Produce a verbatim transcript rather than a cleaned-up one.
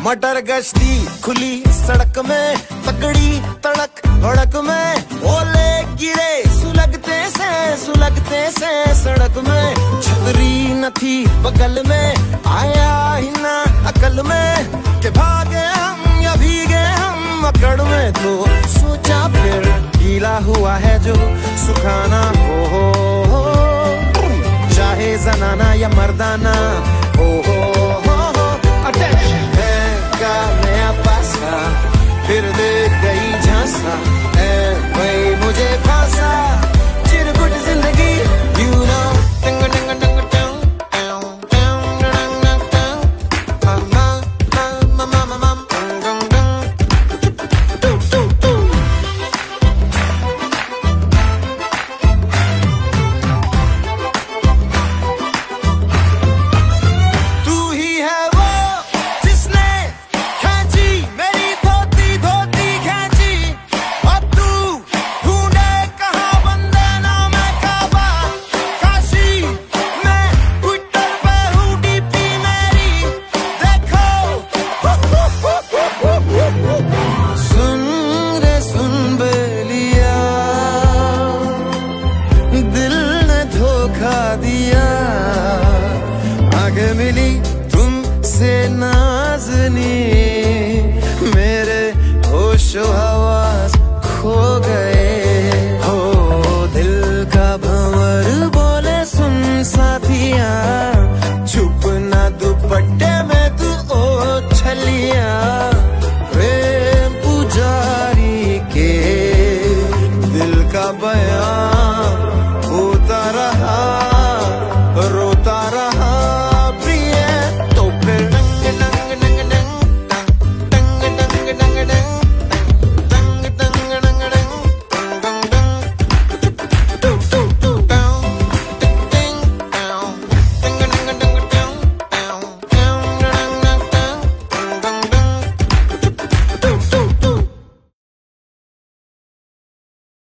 मटर गश्ती खुली सड़क में, तकड़ी तड़क भड़क में, ओले गिरे सुलगते से सुलगते से सड़क में। छतरी न थी बगल में, आया ही ना अकल में कि भागे हम या भीगे हम अकड़ में। तो सोचा फिर गीला हुआ है जो सुखाना हो, हो, हो चाहे जनाना या मर्दाना हो, हो, हो, हो। अटेंशन है का नया पासा, फिर देख गई झांसा, है वही मुझे फांसा। चिरकुट जिंदगी यू नो, टिंग टिंग टिंग टिंग टिंग टिंग टिंग टिंग मामा मामा मामा मामा टिंग टिंग टू टू टू। तू ही है वो जिसने खींची मेरी धोती धोती खींची, और तू ढूंढे कहाँ बंदे नाम है काबा काशी। मैं ट्विटर पे हूँ डीपी मेरी देखो। सुन रे सुन बेलिया, दिल ने धोखा दिया। आगे मिली तुमसे नाज़नी, मेरे होशो हवास खो गए हो। दिल का भंवर बोले सुन साथिया, छुप ना दुपट्टे में तू ओ छलिया। प्रेम पुजारी के दिल का बयान